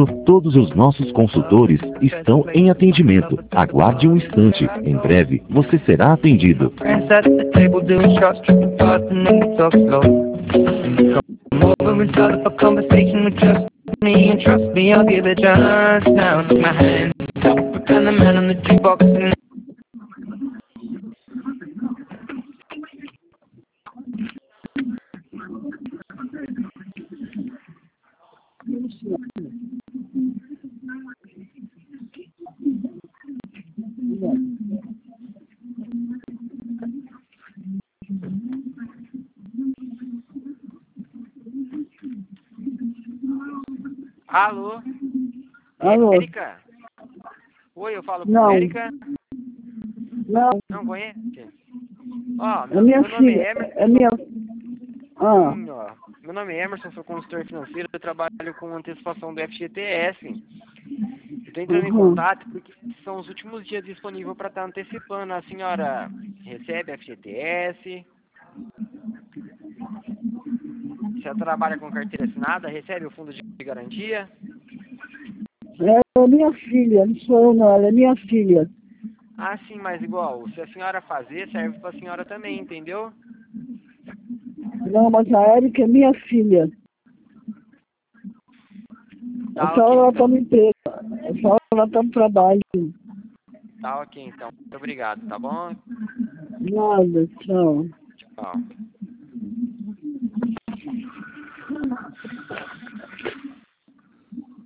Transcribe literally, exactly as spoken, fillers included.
momento, todos os nossos consultores estão em atendimento. Aguarde um instante. Em breve, você será atendido. Alô? Alô? Érica? Oi, eu falo com Não. Érica? Não, Não conhece? Ó, é meu, minha meu nome filha. é Emerson. É minha... Ah, Sim, ó. Meu nome é Emerson, sou consultor financeiro, eu trabalho com antecipação do F G T S. Estou entrando em uhum. contato porque são os últimos dias disponíveis para estar antecipando. A senhora recebe F G T S? A senhora trabalha com carteira assinada? Recebe o fundo de garantia? É minha filha, não sou eu não, ela é minha filha. Ah, sim, mas igual, se a senhora fazer, serve para a senhora também, entendeu? Não, mas a Érica é minha filha. Tá Essa ok, hora ela então. está no emprego. Essa hora ela está no trabalho. Tá ok, então. Muito obrigado, tá bom? Nada, tchau. Tchau.